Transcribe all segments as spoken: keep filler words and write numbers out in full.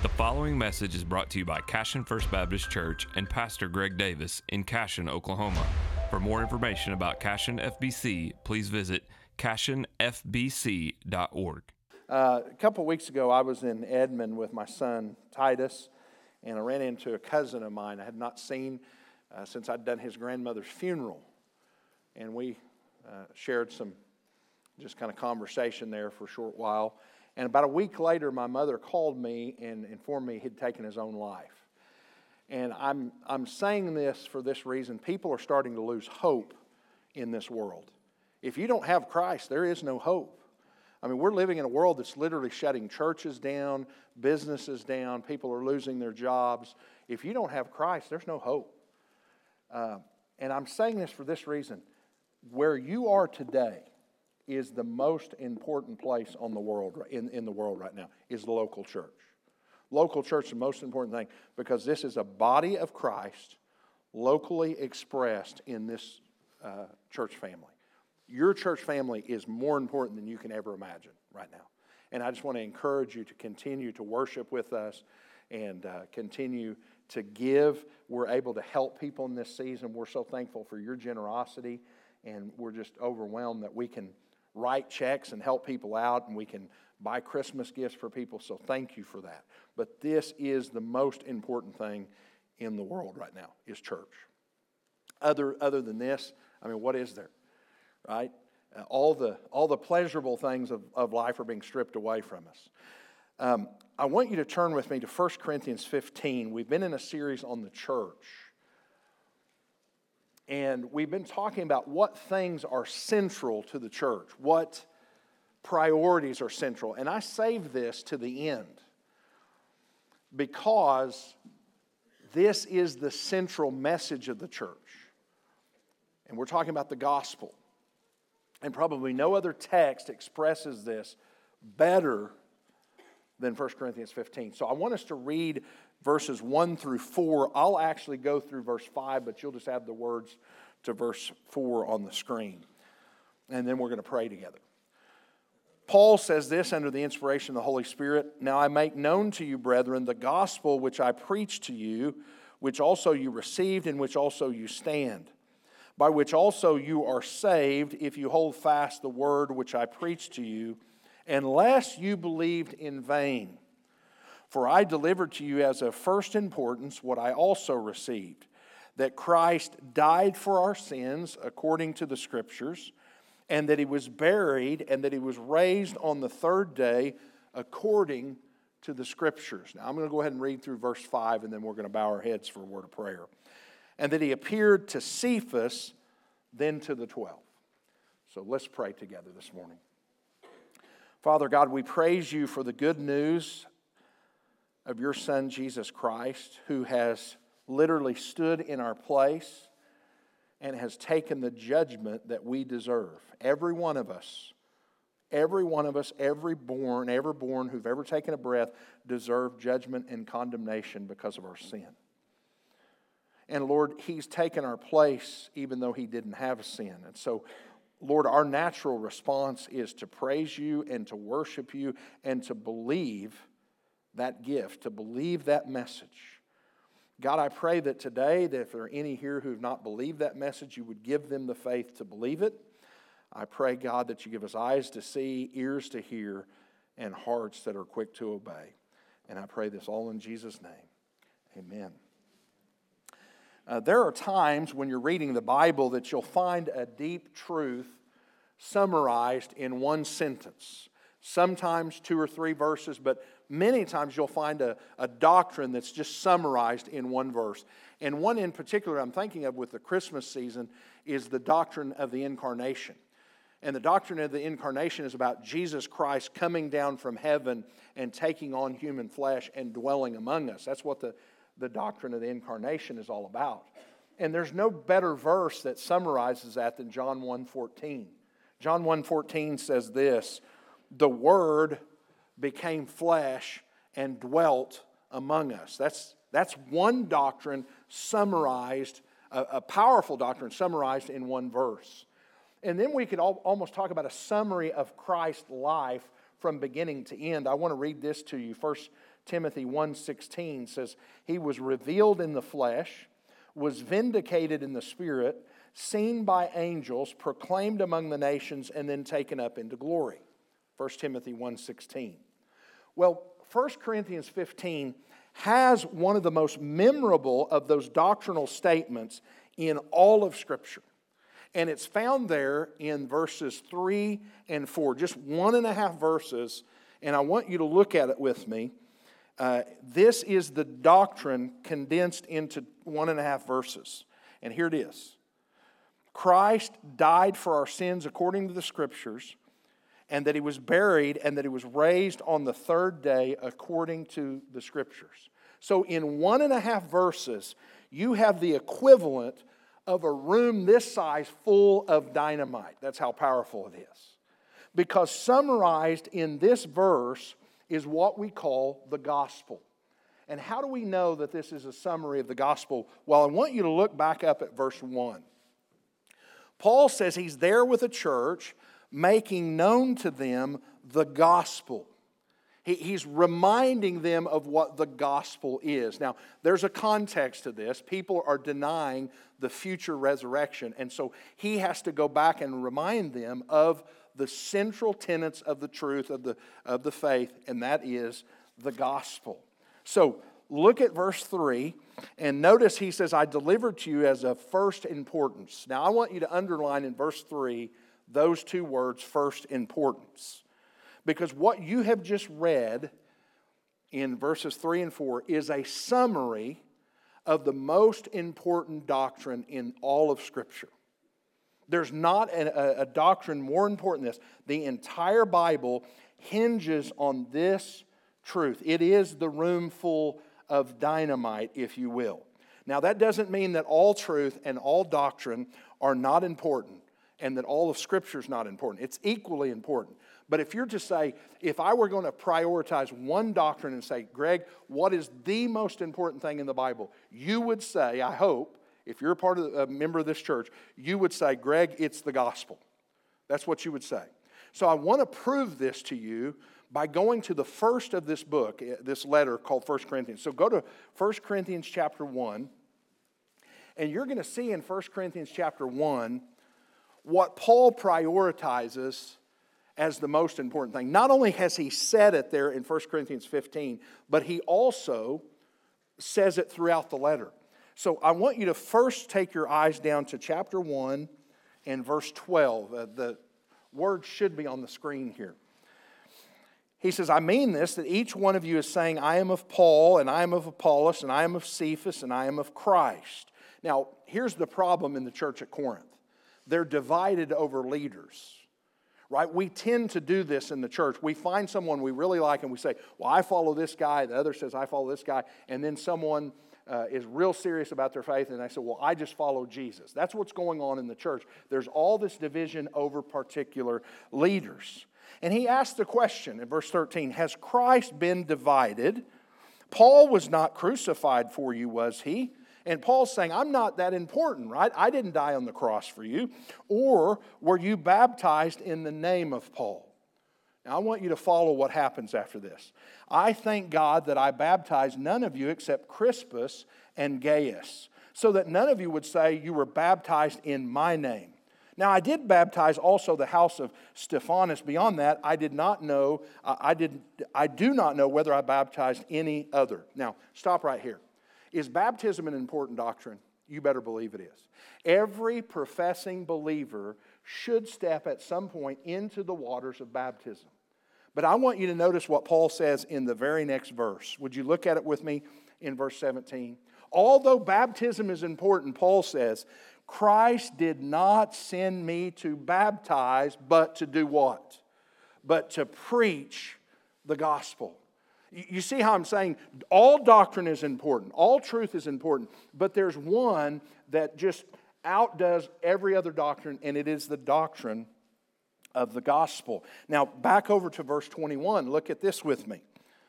The following message is brought to you by Cashion First Baptist Church and Pastor Greg Davis in Cashion, Oklahoma. For more information about Cashion F B C, please visit cashion f b c dot org. Uh, a couple weeks ago, I was in Edmond with my son, Titus, and I ran into a cousin of mine I had not seen uh, since I'd done his grandmother's funeral. And we uh, shared some just kind of conversation there for a short while. And about a week later, my mother called me and informed me he'd taken his own life. And I'm I'm saying this for this reason. People are starting to lose hope in this world. If you don't have Christ, there is no hope. I mean, we're living in a world that's literally shutting churches down, businesses down, people are losing their jobs. If you don't have Christ, there's no hope. Uh, and I'm saying this for this reason. Where you are today is the most important place on the world in, in the world right now, is the local church. Local church is the most important thing because this is a body of Christ locally expressed in this uh, church family. Your church family is more important than you can ever imagine right now. And I just want to encourage you to continue to worship with us and uh, continue to give. We're able to help people in this season. We're so thankful for your generosity, and we're just overwhelmed that we can write checks and help people out, and we can buy Christmas gifts for people, so thank you for that. But this is the most important thing in the world right now, is church. Other, other than this, I mean, what is there? Right? Uh, all the all the pleasurable things of, of life are being stripped away from us. Um, I want you to turn with me to First Corinthians fifteen. We've been in a series on the church. And we've been talking about what things are central to the church, what priorities are central. And I saved this to the end because this is the central message of the church. And we're talking about the gospel. And probably no other text expresses this better than First Corinthians fifteen. So I want us to read verses one through four. I'll actually go through verse five, but you'll just have the words to verse four on the screen. And then we're going to pray together. Paul says this under the inspiration of the Holy Spirit. Now I make known to you, brethren, the gospel which I preached to you, which also you received, in which also you stand, by which also you are saved, if you hold fast the word which I preached to you, unless you believed in vain. For I delivered to you as of first importance what I also received, that Christ died for our sins according to the Scriptures, and that he was buried, and that he was raised on the third day according to the Scriptures. Now I'm going to go ahead and read through verse five, and then we're going to bow our heads for a word of prayer. And that he appeared to Cephas, then to the twelve. So let's pray together this morning. Father God, we praise you for the good news of your Son, Jesus Christ, who has literally stood in our place and has taken the judgment that we deserve. Every one of us, every one of us, every born, every born who've ever taken a breath deserve judgment and condemnation because of our sin. And Lord, he's taken our place even though he didn't have a sin. And so, Lord, our natural response is to praise you and to worship you and to believe that gift, to believe that message. God, I pray that today, that if there are any here who have not believed that message, you would give them the faith to believe it. I pray, God, that you give us eyes to see, ears to hear, and hearts that are quick to obey. And I pray this all in Jesus' name. Amen. Uh, there are times when you're reading the Bible that you'll find a deep truth summarized in one sentence. Sometimes two or three verses, but many times you'll find a, a doctrine that's just summarized in one verse. And one in particular I'm thinking of with the Christmas season is the doctrine of the incarnation. And the doctrine of the incarnation is about Jesus Christ coming down from heaven and taking on human flesh and dwelling among us. That's what the The doctrine of the incarnation is all about. And there's no better verse that summarizes that than John one fourteen. John one fourteen says this, the Word became flesh and dwelt among us. That's, that's one doctrine summarized, a, a powerful doctrine summarized in one verse. And then we could al- almost talk about a summary of Christ's life from beginning to end. I want to read this to you. First Timothy one sixteen says, he was revealed in the flesh, was vindicated in the spirit, seen by angels, proclaimed among the nations, and then taken up into glory. First Timothy one sixteen. Well, First Corinthians fifteen has one of the most memorable of those doctrinal statements in all of Scripture. And it's found there in verses three and four, just one and a half verses, and I want you to look at it with me. Uh, this is the doctrine condensed into one and a half verses. And here it is. Christ died for our sins according to the Scriptures, and that he was buried, and that he was raised on the third day according to the Scriptures. So in one and a half verses, you have the equivalent of a room this size full of dynamite. That's how powerful it is. Because summarized in this verse is what we call the gospel. And how do we know that this is a summary of the gospel? Well, I want you to look back up at verse one. Paul says he's there with a church, making known to them the gospel. He, he's reminding them of what the gospel is. Now, there's a context to this. People are denying the future resurrection. And so he has to go back and remind them of the central tenets of the truth of the, of the faith, and that is the gospel. So look at verse three, and notice he says, I delivered to you as of first importance. Now, I want you to underline in verse three those two words, first importance. Because what you have just read in verses three and four is a summary of the most important doctrine in all of Scripture. There's not a, a doctrine more important than this. The entire Bible hinges on this truth. It is the room full of dynamite, if you will. Now, that doesn't mean that all truth and all doctrine are not important and that all of Scripture is not important. It's equally important. But if you're to say, if I were going to prioritize one doctrine and say, Greg, what is the most important thing in the Bible? You would say, I hope, if you're a part of a member of this church, you would say, Greg, it's the gospel. That's what you would say. So I want to prove this to you by going to the first of this book, this letter called First Corinthians. So go to First Corinthians chapter one, and you're going to see in First Corinthians chapter one what Paul prioritizes as the most important thing. Not only has he said it there in First Corinthians fifteen, but he also says it throughout the letter. So I want you to first take your eyes down to chapter one and verse twelve. Uh, the word should be on the screen here. He says, I mean this, that each one of you is saying, I am of Paul, and I am of Apollos, and I am of Cephas, and I am of Christ. Now, here's the problem in the church at Corinth. They're divided over leaders. Right? We tend to do this in the church. We find someone we really like and we say, well, I follow this guy. The other says, I follow this guy. And then someone uh, is real serious about their faith and they say, well, I just follow Jesus. That's what's going on in the church. There's all this division over particular leaders. And he asked the question in verse thirteen, has Christ been divided? Paul was not crucified for you, was he? And Paul's saying, I'm not that important, right? I didn't die on the cross for you. Or were you baptized in the name of Paul? Now, I want you to follow what happens after this. I thank God that I baptized none of you except Crispus and Gaius, so that none of you would say you were baptized in my name. Now, I did baptize also the house of Stephanas. Beyond that, I did not know, I, did, I do not know whether I baptized any other. Now, stop right here. Is baptism an important doctrine? You better believe it is. Every professing believer should step at some point into the waters of baptism. But I want you to notice what Paul says in the very next verse. Would you look at it with me in verse seventeen? Although baptism is important, Paul says, Christ did not send me to baptize, but to do what? But to preach the gospel. You see how I'm saying all doctrine is important, all truth is important, but there's one that just outdoes every other doctrine, and it is the doctrine of the gospel. Now, back over to verse twenty-one, look at this with me.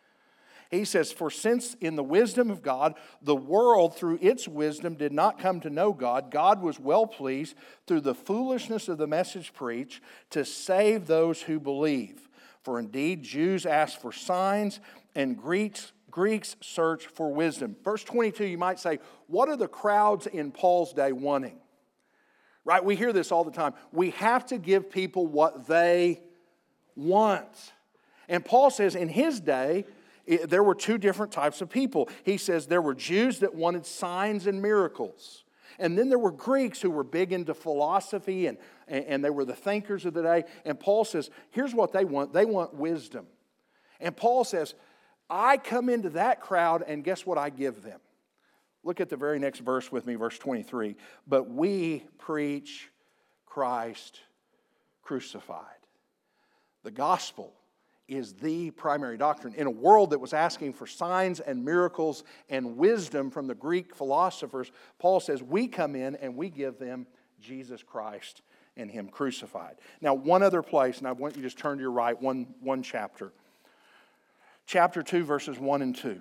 He says, for since in the wisdom of God, the world through its wisdom did not come to know God, God was well pleased through the foolishness of the message preached to save those who believe. For indeed, Jews ask for signs, and Greeks, Greeks search for wisdom. Verse twenty-two, you might say, what are the crowds in Paul's day wanting? Right? We hear this all the time. We have to give people what they want. And Paul says in his day, it, there were two different types of people. He says there were Jews that wanted signs and miracles. And then there were Greeks who were big into philosophy and, and, and they were the thinkers of the day. And Paul says, here's what they want. They want wisdom. And Paul says, I come into that crowd and guess what I give them? Look at the very next verse with me, verse twenty-three. But we preach Christ crucified. The gospel is the primary doctrine. In a world that was asking for signs and miracles and wisdom from the Greek philosophers, Paul says we come in and we give them Jesus Christ and Him crucified. Now, one other place, and I want you to just turn to your right, one, one chapter. Chapter two, verses one and two.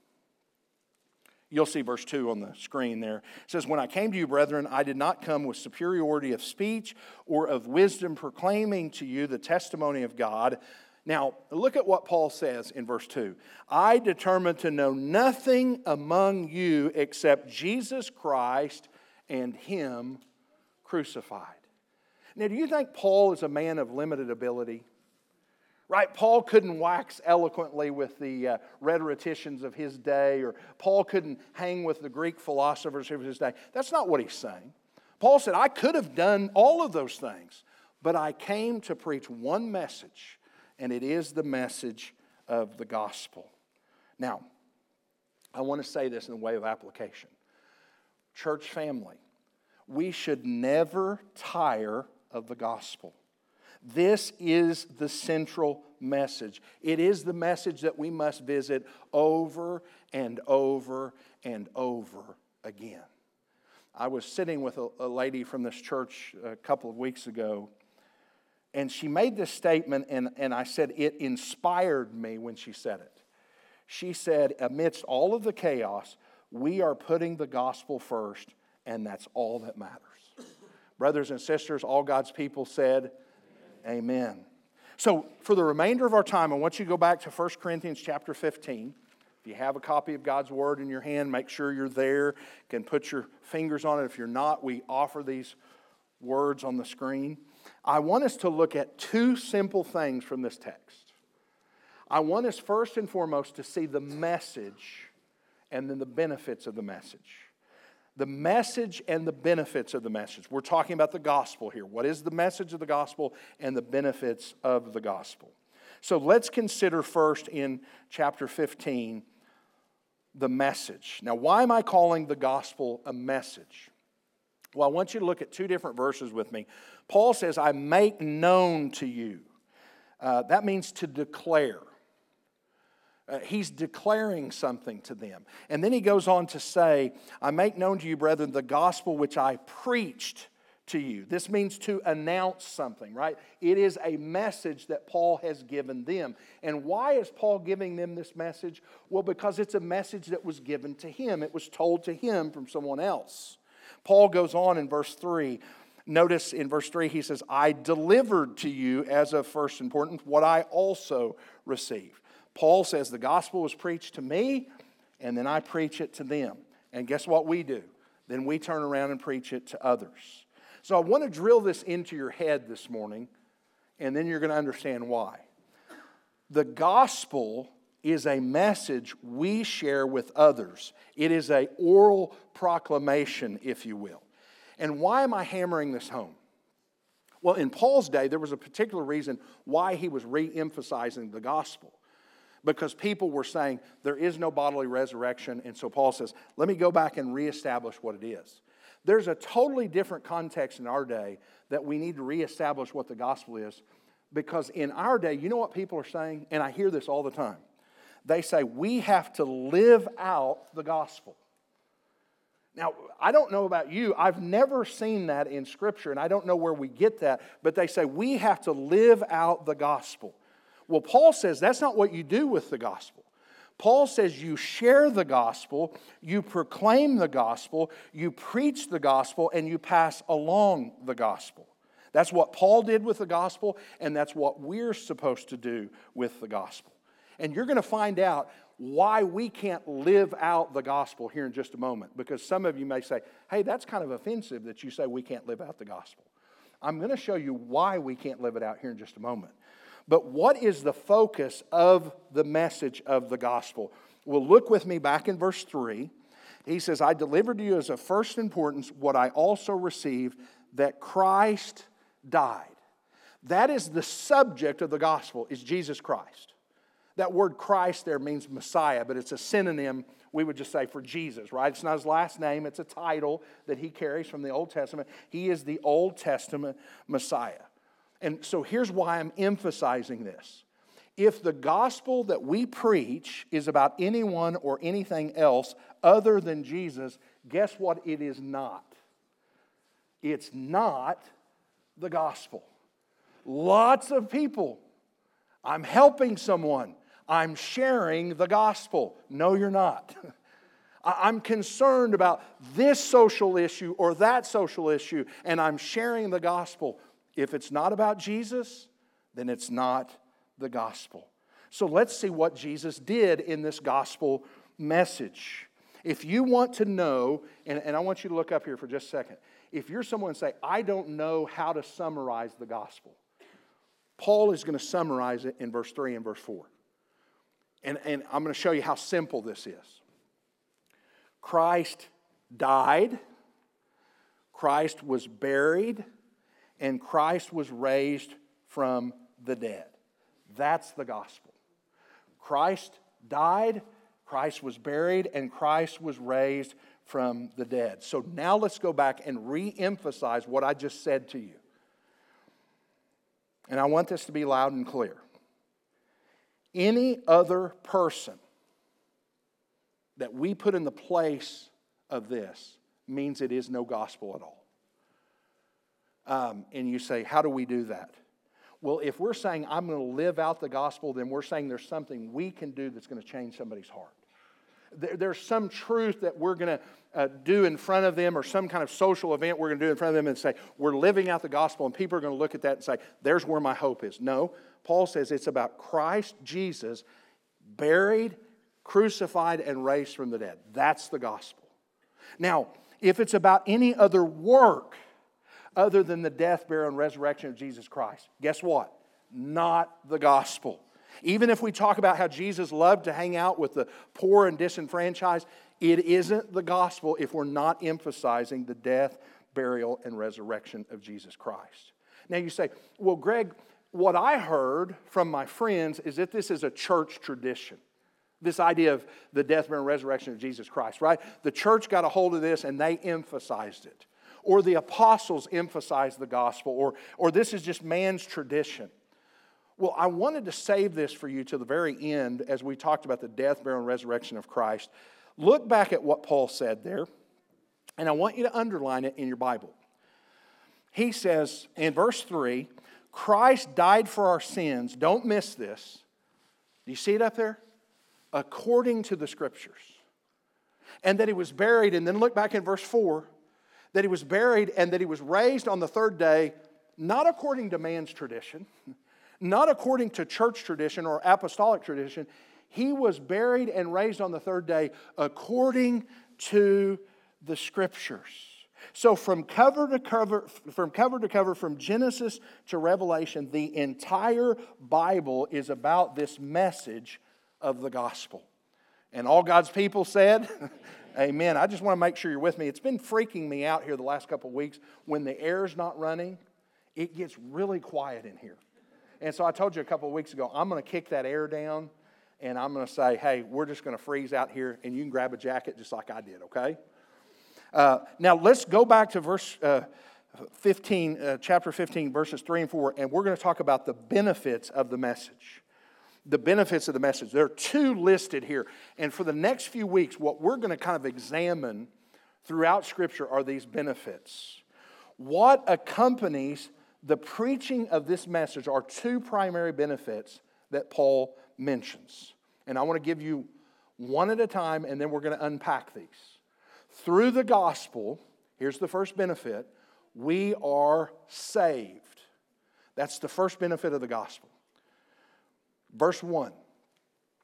You'll see verse two on the screen there. It says, when I came to you, brethren, I did not come with superiority of speech or of wisdom, proclaiming to you the testimony of God. Now, look at what Paul says in verse two. I determined to know nothing among you except Jesus Christ and Him crucified. Now, do you think Paul is a man of limited ability? Right? Paul couldn't wax eloquently with the uh, rhetoricians of his day, or Paul couldn't hang with the Greek philosophers of his day. That's not what he's saying. Paul said, I could have done all of those things, but I came to preach one message, and it is the message of the gospel. Now, I want to say this in the way of application. Church family, we should never tire of the gospel. This is the central message. It is the message that we must visit over and over and over again. I was sitting with a, a lady from this church a couple of weeks ago, and she made this statement, and, and I said it inspired me when she said it. She said, amidst all of the chaos, we are putting the gospel first, and that's all that matters. Brothers and sisters, all God's people said, amen. So for the remainder of our time, I want you to go back to First Corinthians chapter fifteen. If you have a copy of God's Word in your hand, make sure you're there. You can put your fingers on it. If you're not, we offer these words on the screen. I want us to look at two simple things from this text. I want us first and foremost to see the message and then the benefits of the message. The message and the benefits of the message. We're talking about the gospel here. What is the message of the gospel and the benefits of the gospel? So let's consider first in chapter fifteen the message. Now, why am I calling the gospel a message? Well, I want you to look at two different verses with me. Paul says, I make known to you. Uh, that means to declare. Uh, he's declaring something to them. And then he goes on to say, I make known to you, brethren, the gospel which I preached to you. This means to announce something, right? It is a message that Paul has given them. And why is Paul giving them this message? Well, because it's a message that was given to him. It was told to him from someone else. Paul goes on in verse three. Notice in verse three he says, I delivered to you as of first importance what I also received. Paul says the gospel was preached to me, and then I preach it to them. And guess what we do? Then we turn around and preach it to others. So I want to drill this into your head this morning, and then you're going to understand why. The gospel is a message we share with others. It is an oral proclamation, if you will. And why am I hammering this home? Well, in Paul's day, there was a particular reason why he was re-emphasizing the gospel. Because people were saying there is no bodily resurrection. And so Paul says, let me go back and reestablish what it is. There's a totally different context in our day that we need to reestablish what the gospel is. Because in our day, you know what people are saying? And I hear this all the time. They say we have to live out the gospel. Now, I don't know about you. I've never seen that in Scripture, and I don't know where we get that. But they say we have to live out the gospel. Well, Paul says that's not what you do with the gospel. Paul says you share the gospel, you proclaim the gospel, you preach the gospel, and you pass along the gospel. That's what Paul did with the gospel, and that's what we're supposed to do with the gospel. And you're going to find out why we can't live out the gospel here in just a moment. Because some of you may say, hey, that's kind of offensive that you say we can't live out the gospel. I'm going to show you why we can't live it out here in just a moment. But what is the focus of the message of the gospel? Well, look with me back in verse three. He says, I delivered to you as of first importance what I also received, that Christ died. That is the subject of the gospel, is Jesus Christ. That word Christ there means Messiah, but it's a synonym, we would just say, for Jesus, right? It's not his last name. It's a title that he carries from the Old Testament. He is the Old Testament Messiah. And so here's why I'm emphasizing this. If the gospel that we preach is about anyone or anything else other than Jesus, guess what it is not? It's not the gospel. Lots of people, I'm helping someone, I'm sharing the gospel. No, you're not. I'm concerned about this social issue or that social issue, and I'm sharing the gospel. If it's not about Jesus, then it's not the gospel. So let's see what Jesus did in this gospel message. If you want to know, and, and I want you to look up here for just a second. If you're someone and say, I don't know how to summarize the gospel, Paul is going to summarize it in verse three and verse four. And, and I'm going to show you how simple this is. Christ died, Christ was buried, and Christ was raised from the dead. That's the gospel. Christ died, Christ was buried, and Christ was raised from the dead. So now let's go back and re-emphasize what I just said to you. And I want this to be loud and clear. Any other person that we put in the place of this means it is no gospel at all. Um, and you say, how do we do that? Well, if we're saying I'm going to live out the gospel, then we're saying there's something we can do that's going to change somebody's heart. There, there's some truth that we're going to uh, do in front of them, or some kind of social event we're going to do in front of them and say, we're living out the gospel, and people are going to look at that and say, there's where my hope is. No, Paul says it's about Christ Jesus, buried, crucified, and raised from the dead. That's the gospel. Now, if it's about any other work other than the death, burial, and resurrection of Jesus Christ, guess what? Not the gospel. Even if we talk about how Jesus loved to hang out with the poor and disenfranchised, it isn't the gospel if we're not emphasizing the death, burial, and resurrection of Jesus Christ. Now you say, well, Greg, what I heard from my friends is that this is a church tradition. This idea of the death, burial, and resurrection of Jesus Christ, right? The church got a hold of this and they emphasized it. Or the apostles emphasized the gospel. Or, or this is just man's tradition. Well, I wanted to save this for you to the very end as we talked about the death, burial, and resurrection of Christ. Look back at what Paul said there, and I want you to underline it in your Bible. He says in verse three, Christ died for our sins. Don't miss this. Do you see it up there? According to the Scriptures. And that he was buried, and then look back in verse four, that he was buried and that he was raised on the third day, not according to man's tradition, not according to church tradition or apostolic tradition. He was buried and raised on the third day according to the Scriptures. So from cover to cover, from cover to cover, from Genesis to Revelation, the entire Bible is about this message of the gospel. And all God's people said, amen. I just want to make sure you're with me. It's been freaking me out here the last couple of weeks. When the air's not running, it gets really quiet in here. And so I told you a couple of weeks ago, I'm going to kick that air down, and I'm going to say, hey, we're just going to freeze out here, and you can grab a jacket just like I did, okay? Uh, now, let's go back to verse uh, fifteen, uh, chapter fifteen, verses three and four, and we're going to talk about the benefits of the message. The benefits of the message. There are two listed here. And for the next few weeks, what we're going to kind of examine throughout Scripture are these benefits. What accompanies the preaching of this message are two primary benefits that Paul mentions. And I want to give you one at a time, and then we're going to unpack these. Through the gospel, here's the first benefit, we are saved. That's the first benefit of the gospel. Verse one,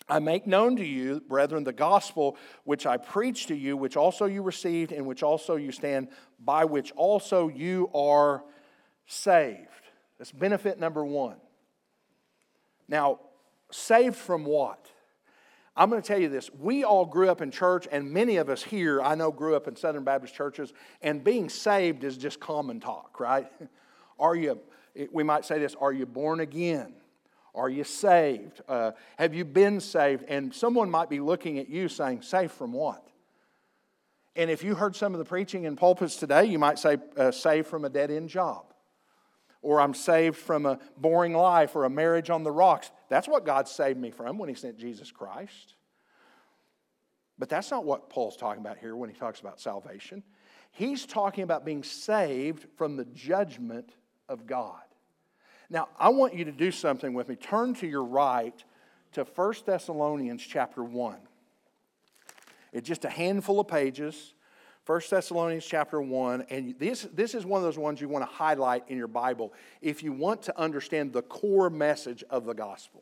I make known to you, brethren, the gospel which I preached to you, which also you received, in which also you stand, by which also you are saved. That's benefit number one. Now, saved from what? I'm going to tell you this. We all grew up in church, and many of us here, I know, grew up in Southern Baptist churches, and being saved is just common talk, right? Are you, we might say this, are you born again? Are you saved? Uh, have you been saved? And someone might be looking at you saying, saved from what? And if you heard some of the preaching in pulpits today, you might say, uh, saved from a dead-end job. Or I'm saved from a boring life or a marriage on the rocks. That's what God saved me from when He sent Jesus Christ. But that's not what Paul's talking about here when he talks about salvation. He's talking about being saved from the judgment of God. Now, I want you to do something with me. Turn to your right to First Thessalonians chapter one. It's just a handful of pages. First Thessalonians chapter one. And this, this is one of those ones you want to highlight in your Bible if you want to understand the core message of the gospel.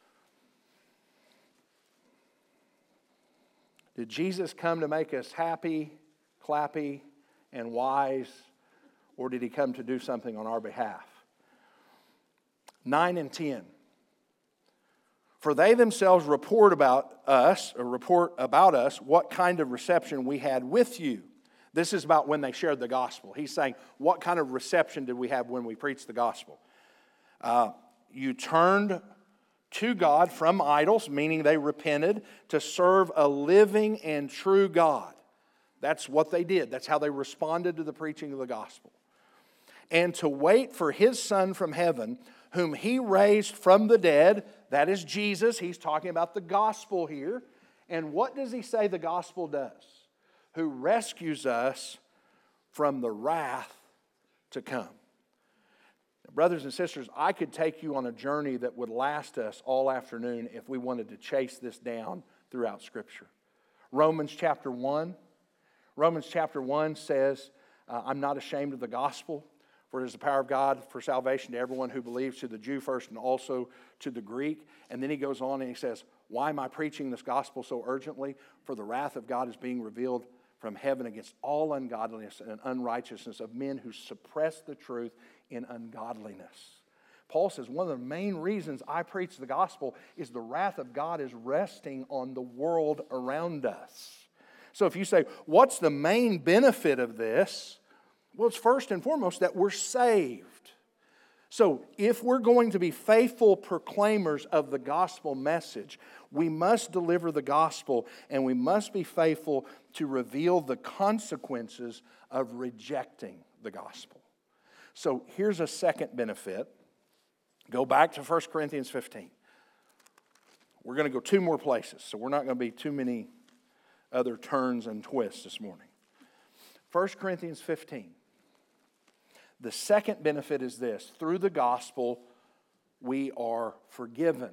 Did Jesus come to make us happy, clappy, and wise? Or did He come to do something on our behalf? nine and ten. For they themselves report about us, or report about us, what kind of reception we had with you. This is about when they shared the gospel. He's saying, what kind of reception did we have when we preached the gospel? Uh, you turned to God from idols, meaning they repented, to serve a living and true God. That's what they did. That's how they responded to the preaching of the gospel. And to wait for His Son from heaven, whom He raised from the dead. That is Jesus. He's talking about the gospel here. And what does He say the gospel does? Who rescues us from the wrath to come. Now, brothers and sisters, I could take you on a journey that would last us all afternoon if we wanted to chase this down throughout Scripture. Romans chapter one. Romans chapter one says, uh, I'm not ashamed of the gospel. For it is the power of God for salvation to everyone who believes, to the Jew first and also to the Greek. And then he goes on and he says, why am I preaching this gospel so urgently? For the wrath of God is being revealed from heaven against all ungodliness and unrighteousness of men who suppress the truth in ungodliness. Paul says one of the main reasons I preach the gospel is the wrath of God is resting on the world around us. So if you say, what's the main benefit of this? Well, it's first and foremost that we're saved. So if we're going to be faithful proclaimers of the gospel message, we must deliver the gospel and we must be faithful to reveal the consequences of rejecting the gospel. So here's a second benefit. Go back to First Corinthians fifteen. We're going to go two more places, so we're not going to be too many other turns and twists this morning. First Corinthians fifteen. The second benefit is this. Through the gospel, we are forgiven.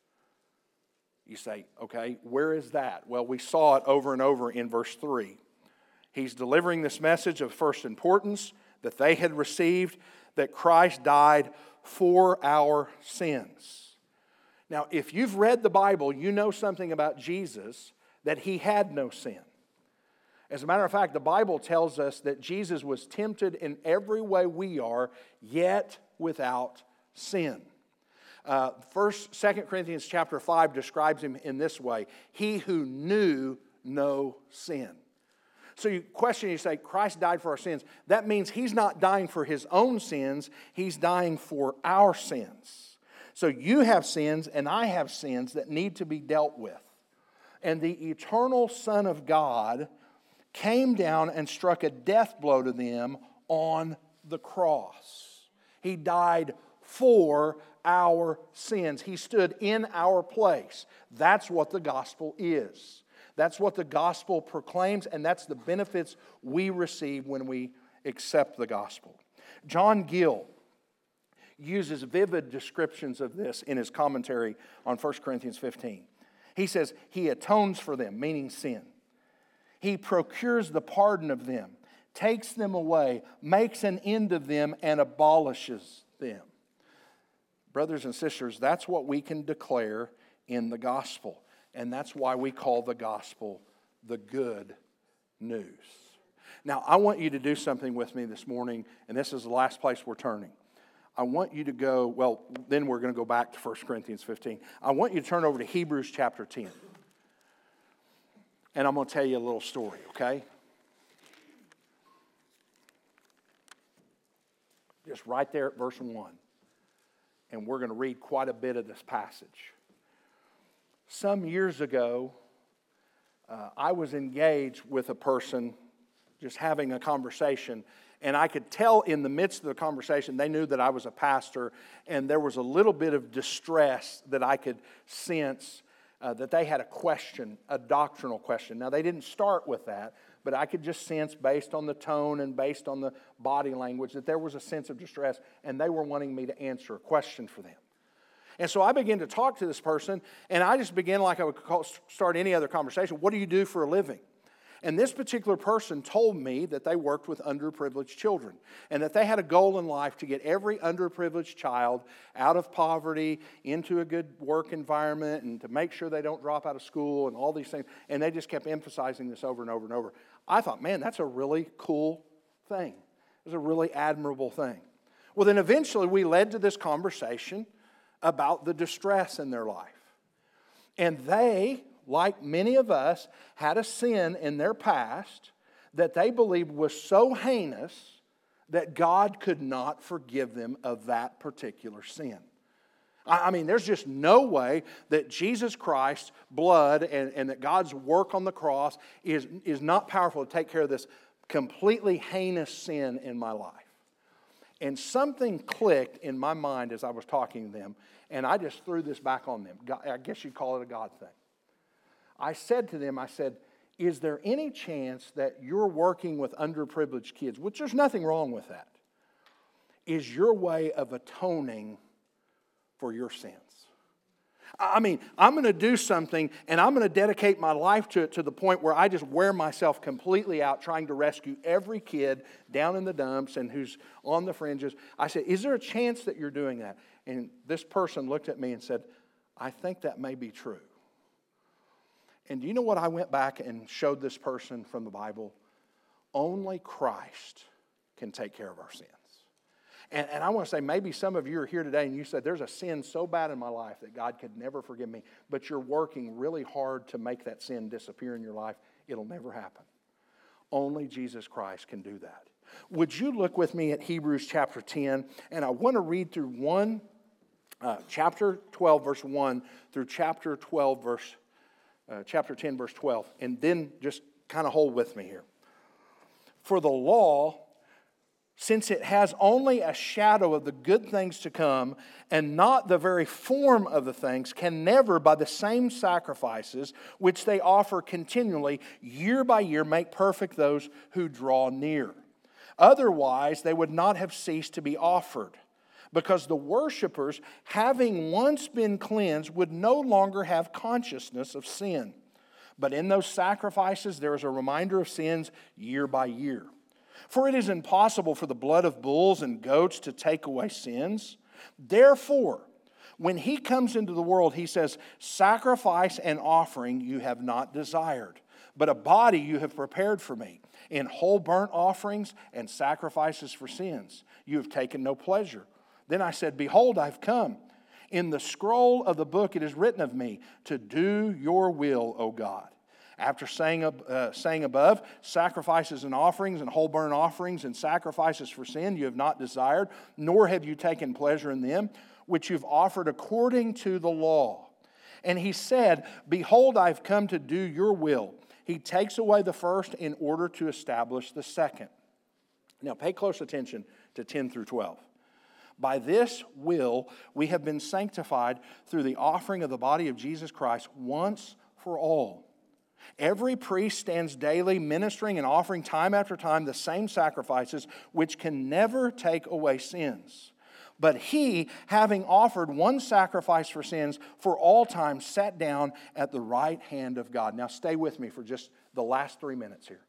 You say, okay, where is that? Well, we saw it over and over in verse three. He's delivering this message of first importance that they had received, that Christ died for our sins. Now, if you've read the Bible, you know something about Jesus, that He had no sin. As a matter of fact, the Bible tells us that Jesus was tempted in every way we are, yet without sin. Uh, First, Second Corinthians chapter five describes Him in this way: He who knew no sin. So you question, you say, Christ died for our sins. That means He's not dying for His own sins, He's dying for our sins. So you have sins and I have sins that need to be dealt with. And the eternal Son of God came down and struck a death blow to them on the cross. He died for our sins. He stood in our place. That's what the gospel is. That's what the gospel proclaims, and that's the benefits we receive when we accept the gospel. John Gill uses vivid descriptions of this in his commentary on First Corinthians fifteen. He says, He atones for them, meaning sin. He procures the pardon of them, takes them away, makes an end of them, and abolishes them. Brothers and sisters, that's what we can declare in the gospel. And that's why we call the gospel the good news. Now, I want you to do something with me this morning, and this is the last place we're turning. I want you to go, well, then we're going to go back to First Corinthians fifteen. I want you to turn over to Hebrews chapter ten. And I'm going to tell you a little story, okay? Just right there at verse one. And we're going to read quite a bit of this passage. Some years ago, uh, I was engaged with a person, just having a conversation, and I could tell in the midst of the conversation they knew that I was a pastor, and there was a little bit of distress that I could sense uh, that they had a question, a doctrinal question. Now, they didn't start with that, but I could just sense based on the tone and based on the body language that there was a sense of distress, and they were wanting me to answer a question for them. And so I began to talk to this person, and I just began like I would call, start any other conversation. What do you do for a living? And this particular person told me that they worked with underprivileged children and that they had a goal in life to get every underprivileged child out of poverty into a good work environment and to make sure they don't drop out of school and all these things. And they just kept emphasizing this over and over and over. I thought, man, that's a really cool thing. It's a really admirable thing. Well, then eventually we led to this conversation about the distress in their life. And they, like many of us, had a sin in their past that they believed was so heinous that God could not forgive them of that particular sin. I mean, there's just no way that Jesus Christ's blood and, and that God's work on the cross is, is not powerful to take care of this completely heinous sin in my life. And something clicked in my mind as I was talking to them, and I just threw this back on them. I guess you'd call it a God thing. I said to them, I said, is there any chance that you're working with underprivileged kids, which there's nothing wrong with that, is your way of atoning for your sins? I mean, I'm going to do something and I'm going to dedicate my life to it to the point where I just wear myself completely out trying to rescue every kid down in the dumps and who's on the fringes. I said, is there a chance that you're doing that? And this person looked at me and said, I think that may be true. And do you know what I went back and showed this person from the Bible? Only Christ can take care of our sins. And, and I want to say, maybe some of you are here today and you said, there's a sin so bad in my life that God could never forgive me. But you're working really hard to make that sin disappear in your life. It'll never happen. Only Jesus Christ can do that. Would you look with me at Hebrews chapter ten? And I want to read through one, uh, chapter twelve, verse one, through chapter twelve, verse Uh, chapter ten, verse twelve, and then just kind of hold with me here. For the law, since it has only a shadow of the good things to come and not the very form of the things, can never, by the same sacrifices which they offer continually, year by year, make perfect those who draw near. Otherwise, they would not have ceased to be offered, because the worshipers, having once been cleansed, would no longer have consciousness of sin. But in those sacrifices, there is a reminder of sins year by year. For it is impossible for the blood of bulls and goats to take away sins. Therefore, when he comes into the world, he says, sacrifice and offering you have not desired, but a body you have prepared for me. In whole burnt offerings and sacrifices for sins, you have taken no pleasure. Then I said, behold, I've come. In the scroll of the book it is written of me, to do your will, O God. After saying, uh, saying above, sacrifices and offerings and whole burnt offerings and sacrifices for sin you have not desired, nor have you taken pleasure in them, which you've offered according to the law. And he said, behold, I've come to do your will. He takes away the first in order to establish the second. Now pay close attention to ten through twelve. By this will we have been sanctified through the offering of the body of Jesus Christ once for all. Every priest stands daily ministering and offering time after time the same sacrifices which can never take away sins. But he, having offered one sacrifice for sins for all time, sat down at the right hand of God. Now stay with me for just the last three minutes here.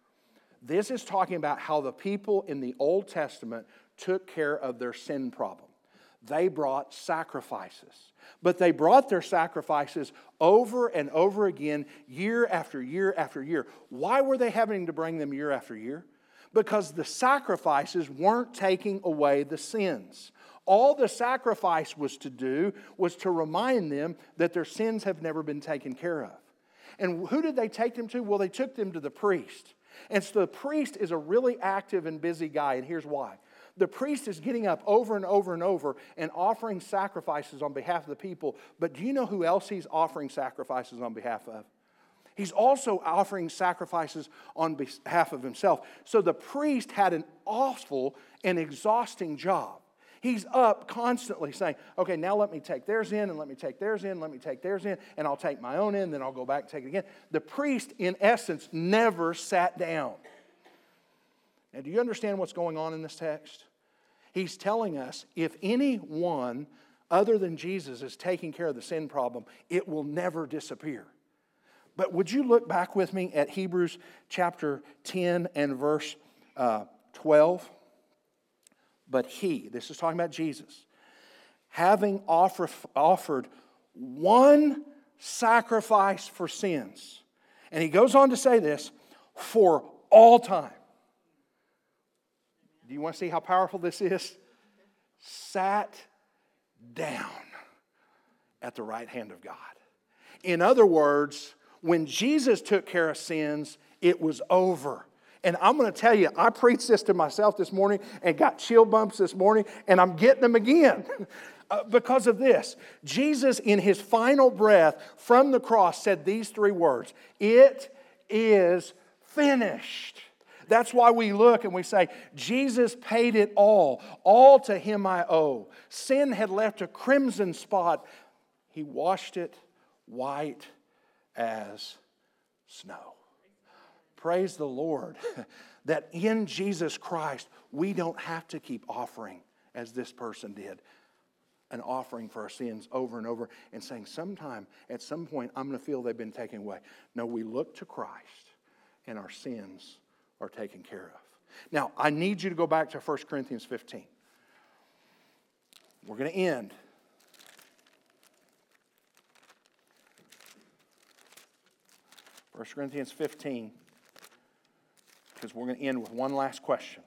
This is talking about how the people in the Old Testament took care of their sin problem. They brought sacrifices. But they brought their sacrifices over and over again, year after year after year. Why were they having to bring them year after year? Because the sacrifices weren't taking away the sins. All the sacrifice was to do was to remind them that their sins have never been taken care of. And who did they take them to? Well, they took them to the priest. And so the priest is a really active and busy guy, and here's why. The priest is getting up over and over and over and offering sacrifices on behalf of the people. But do you know who else he's offering sacrifices on behalf of? He's also offering sacrifices on behalf of himself. So the priest had an awful and exhausting job. He's up constantly saying, okay, now let me take theirs in, and let me take theirs in, let me take theirs in, and I'll take my own in, then I'll go back and take it again. The priest, in essence, never sat down. Now, do you understand what's going on in this text? He's telling us if anyone other than Jesus is taking care of the sin problem, it will never disappear. But would you look back with me at Hebrews chapter ten and verse uh, twelve? But he, this is talking about Jesus, having offer, offered one sacrifice for sins. And he goes on to say this, for all time. Do you want to see how powerful this is? Sat down at the right hand of God. In other words, when Jesus took care of sins, it was over. And I'm going to tell you, I preached this to myself this morning and got chill bumps this morning, and I'm getting them again uh, because of this. Jesus, in his final breath from the cross, said these three words, "It is finished." That's why we look and we say, Jesus paid it all. All to him I owe. Sin had left a crimson spot. He washed it white as snow. Praise the Lord that in Jesus Christ we don't have to keep offering, as this person did, an offering for our sins over and over and saying sometime, at some point, I'm going to feel they've been taken away. No, we look to Christ and our sins are taken care of. Now, I need you to go back to First Corinthians fifteen. We're going to end. First Corinthians fifteen. Because we're going to end with one last question.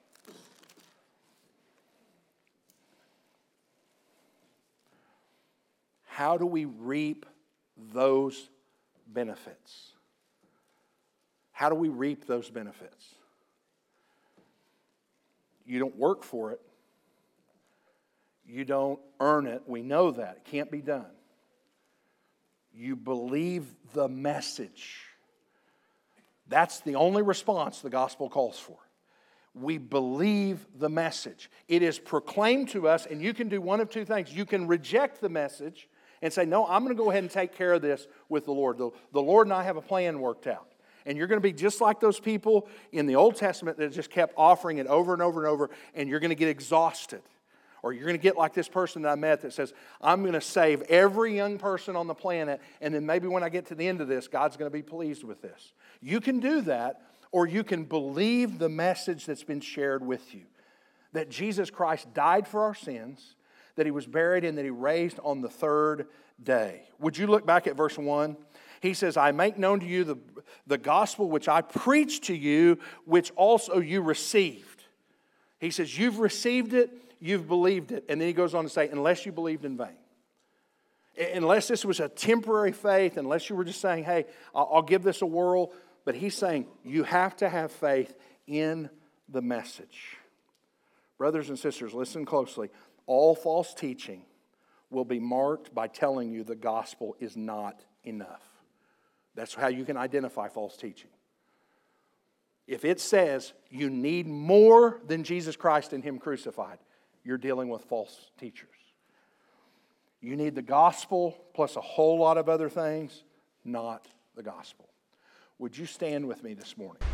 How do we reap those benefits? How do we reap those benefits? You don't work for it. You don't earn it. We know that. It can't be done. You believe the message. That's the only response the gospel calls for. We believe the message. It is proclaimed to us, and you can do one of two things. You can reject the message and say, no, I'm going to go ahead and take care of this with the Lord. The, the Lord and I have a plan worked out. And you're going to be just like those people in the Old Testament that just kept offering it over and over and over, and you're going to get exhausted. Or you're going to get like this person that I met that says, I'm going to save every young person on the planet, and then maybe when I get to the end of this, God's going to be pleased with this. You can do that, or you can believe the message that's been shared with you. That Jesus Christ died for our sins, that He was buried, and that He raised on the third day. Would you look back at verse one? He says, I make known to you the, the gospel which I preached to you, which also you received. He says, you've received it, you've believed it. And then he goes on to say, unless you believed in vain. Unless this was a temporary faith, unless you were just saying, hey, I'll, I'll give this a whirl. But he's saying, you have to have faith in the message. Brothers and sisters, listen closely. All false teaching will be marked by telling you the gospel is not enough. That's how you can identify false teaching. If it says you need more than Jesus Christ and Him crucified, you're dealing with false teachers. You need the gospel plus a whole lot of other things, not the gospel. Would you stand with me this morning?